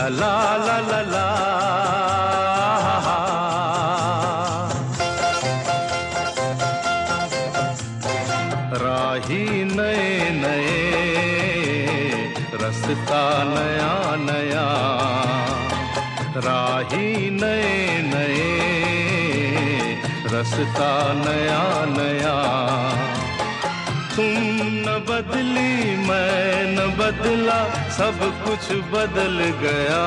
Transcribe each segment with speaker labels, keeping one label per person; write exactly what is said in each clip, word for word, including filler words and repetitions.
Speaker 1: ला ला ला ला ला। राही नए नए, रास्ता नया नया, राही नए नए, रास्ता नया नया। तुम न बदली मैं न बदला, सब कुछ बदल गया।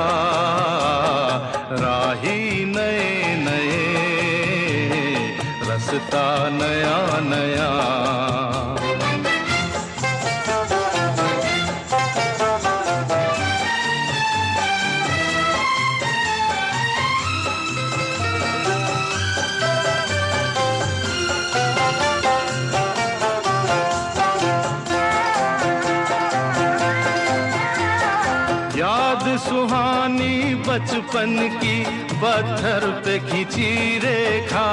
Speaker 1: राही नए नए, रास्ता नया नया। याद सुहानी बचपन की, पत्थर पे खींची रेखा।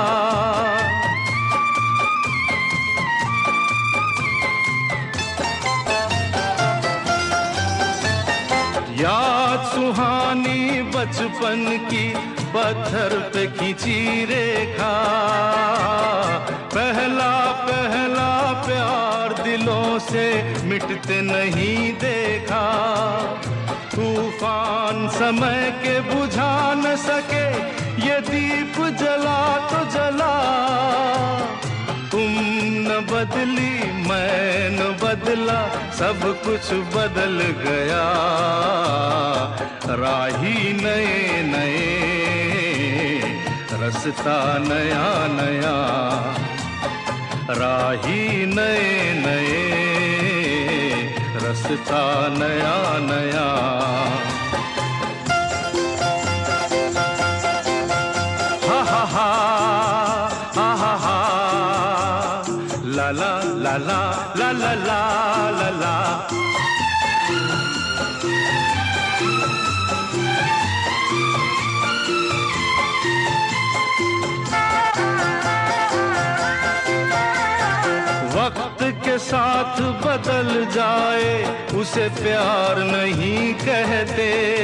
Speaker 1: याद सुहानी बचपन की, पत्थर पे खींची रेखा। पहला पहला प्यार दिलों से मिटते नहीं देखा। तूफान समय के बुझा न सके, ये दीप जला तो जला। तुम न बदली मैं न बदला, सब कुछ बदल गया। राही नए नए, रास्ता नया नया। राही नए नए, रास्ता नया नया। हा हा हा हा हा हा, ला ला ला ला ला ला ला ला ला। वक्त के साथ बदल जाए, उसे प्यार नहीं कहते।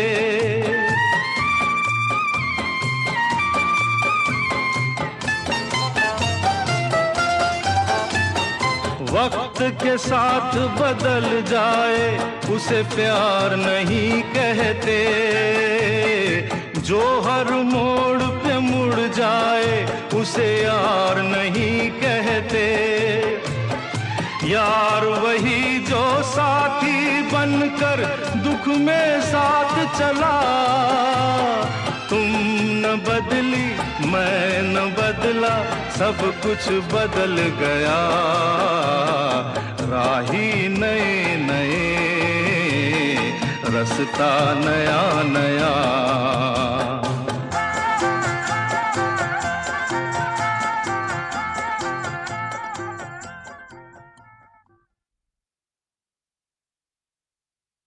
Speaker 1: वक्त के साथ बदल जाए, उसे प्यार नहीं कहते। जो हर मोड़ पे मुड़ जाए, उसे यार नहीं कहते। यार वही जो साथी बनकर दुख में साथ चला। तुम न बदली मैं न बदला, सब कुछ बदल गया। राही नए नए, रास्ता नया नया।